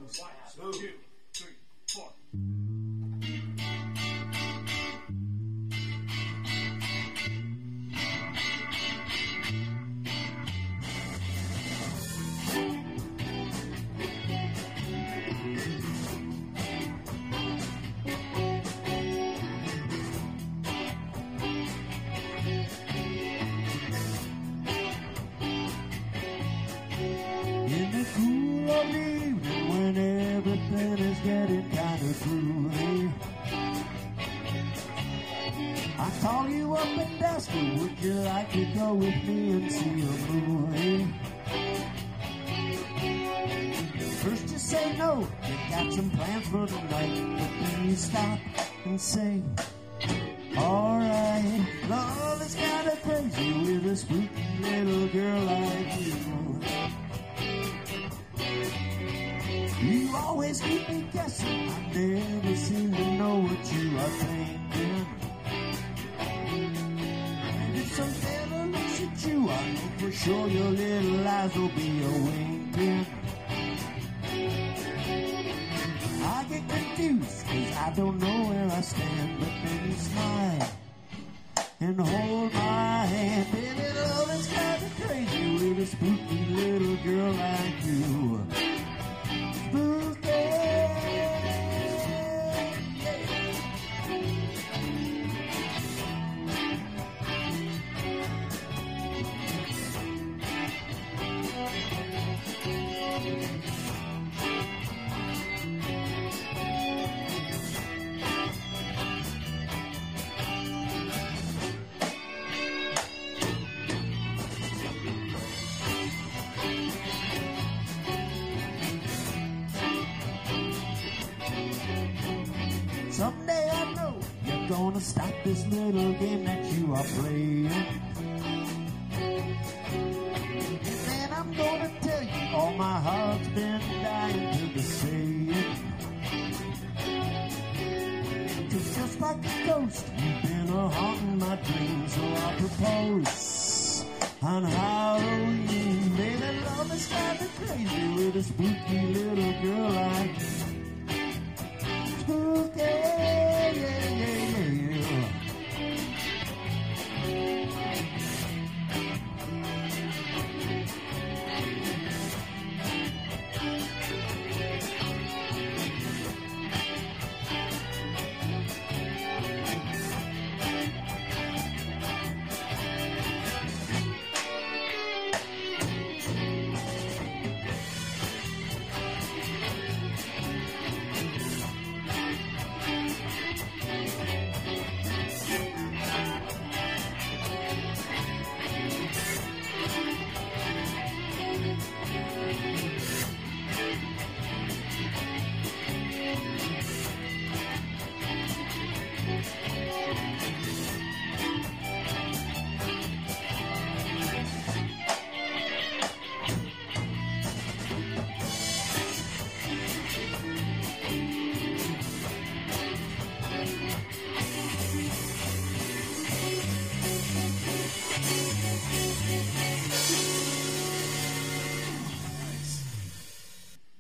1, 2, 3, 4. In the cool of the evening when everything is getting kind of groovy, I call you up and ask you, would you like to go with me and see a movie? First you say no, you got some plans for tonight, but then you stop and say, alright, love is kind of crazy with a spooky little girl like you. You always keep me guessing, I never seem to know what you are thinking. And if some devil looks at you, I know for sure your little eyes will be a-winking. I get confused, cause I don't know where I stand, but then you smile and hold my hand. Baby, love is kinda crazy with a spooky little girl like you. Spooky, someday I know you're gonna stop this little game that you are playing. And then I'm gonna tell you all my heart's been dying to be saying. Cause just like a ghost, you've been a-haunting my dreams. So I propose on Halloween. Baby, love is kinda crazy with a spooky little girl like you.